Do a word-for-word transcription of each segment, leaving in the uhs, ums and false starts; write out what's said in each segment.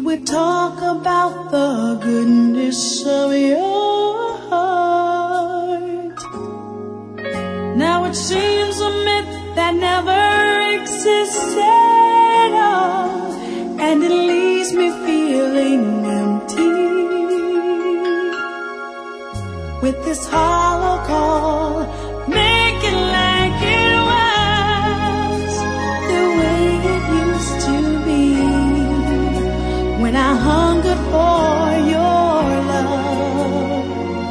would talk about the goodness of your heart. Now it seems a myth that never existed, oh, and it leaves me feeling empty. With this hollow call, make it like it was the way it used to be, when I hungered for your love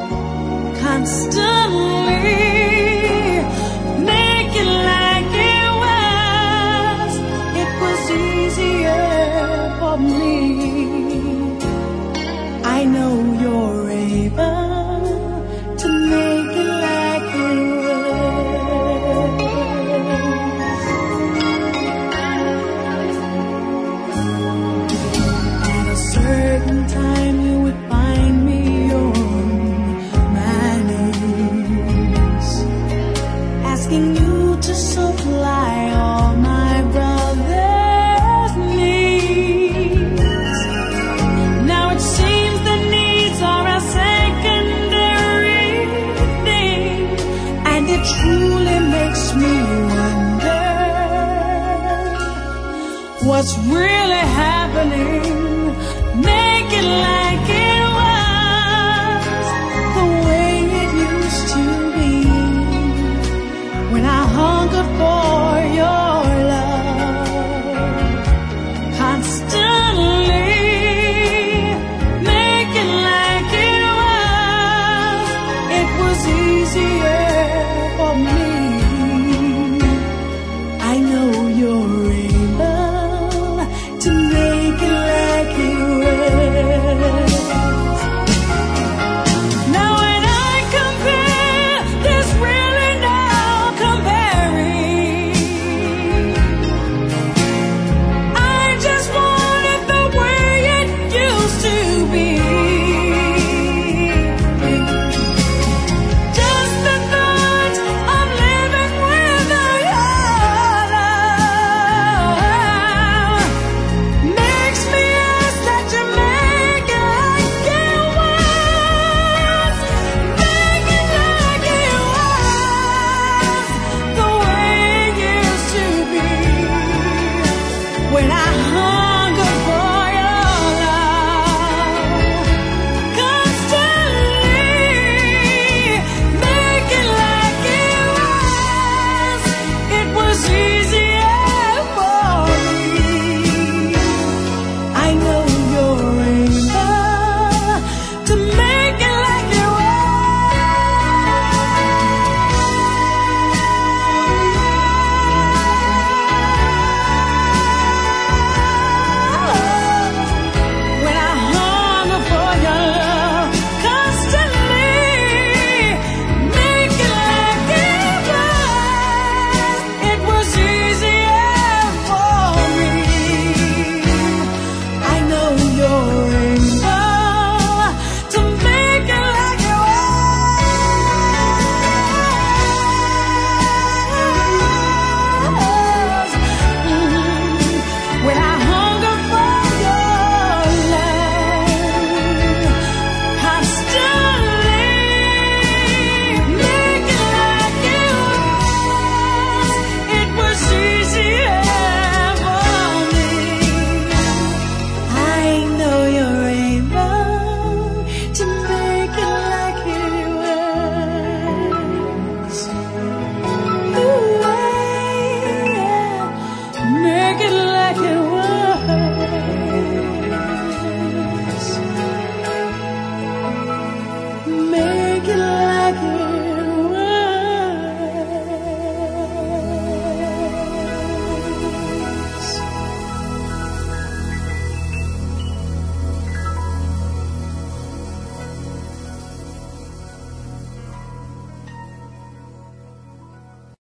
constantly. Make it like it was, it was easier for me. I know you're able to make it like it was. At a certain time you would find me on my knees, asking you to supply all my brother's needs. Now it seems the needs are a secondary thing, and it truly makes me wonder what's really happening. Make it like it was the way it used to be, when I hungered for your love constantly. Make it like it was, it was easier for me.